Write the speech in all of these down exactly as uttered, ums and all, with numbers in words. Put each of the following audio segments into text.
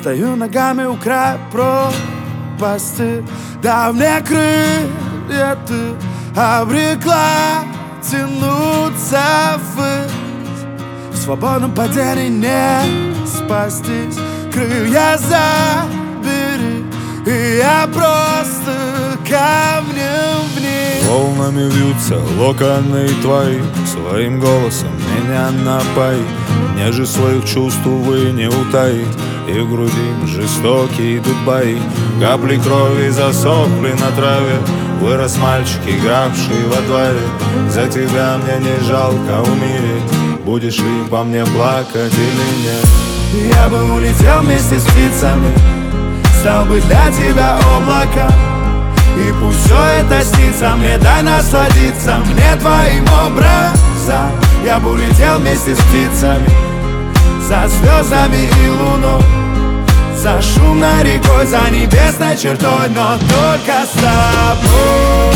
Стою ногами у края пропасти. Да мне крылья ты обрекла тянуться ввысь. В свободном падении не спастись. Крылья забери, и я просто камнем вниз. Волнами вьются локоны твои, своим голосом меня напои. Мне же своих чувств, увы, не утаить, и в груди жестокие идут бои. Капли крови засохли на траве, вырос мальчик, игравший во дворе. За тебя мне не жалко умереть, будешь ли по мне плакать или нет? Я бы улетел вместе с птицами, стал бы для тебя облаком. И пусть все это снится, мне дай насладиться мне твоим образом. Я бы улетел вместе с птицами, за звездами и луной, за шумной рекой, за небесной чертой, но только с тобой.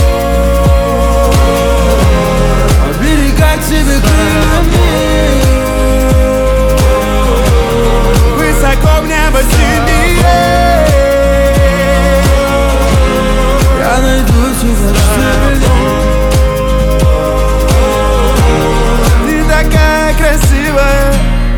Оберегать тебе крыльями, высоко в небо сильнее. я найду тебя штабелем. Ты такая красивая.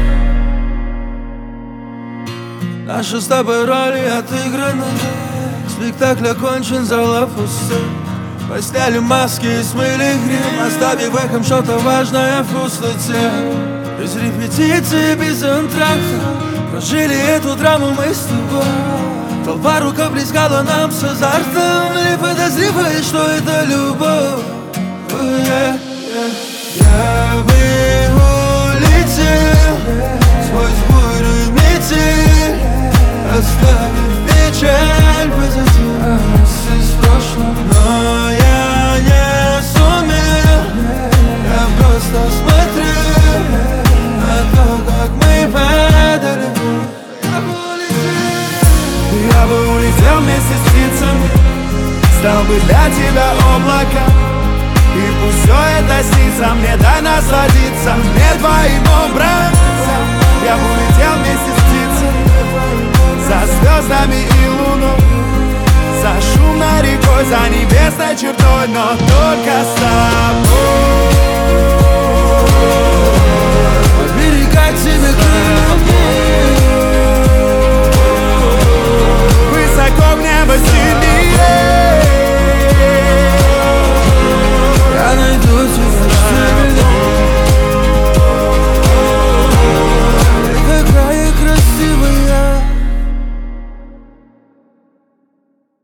Наши с тобой роли отыграны, спектакль окончен, зала пуста. Постели маски и смыли грим, оставив эхом что-то важное в пустоте. Без репетиции, без антракта прожили эту драму мы с тобой. Толпа рука плескала нам с азартом, не подозревая, что это любовь. Oh, yeah, yeah. Я бы улетел сквозь бурю и метель, оставив печаль позади нас из прошлого. Но я не сумел, я просто смотрел на то, как мы падали. Я бы улетел вместе с птицами, стал бы для тебя облаком. И пусть все это снится, мне дай насладиться мне твоим образом. Я бы улетел вместе с птицами, за звездами и луной, за шумной рекой, за небесной чертой, но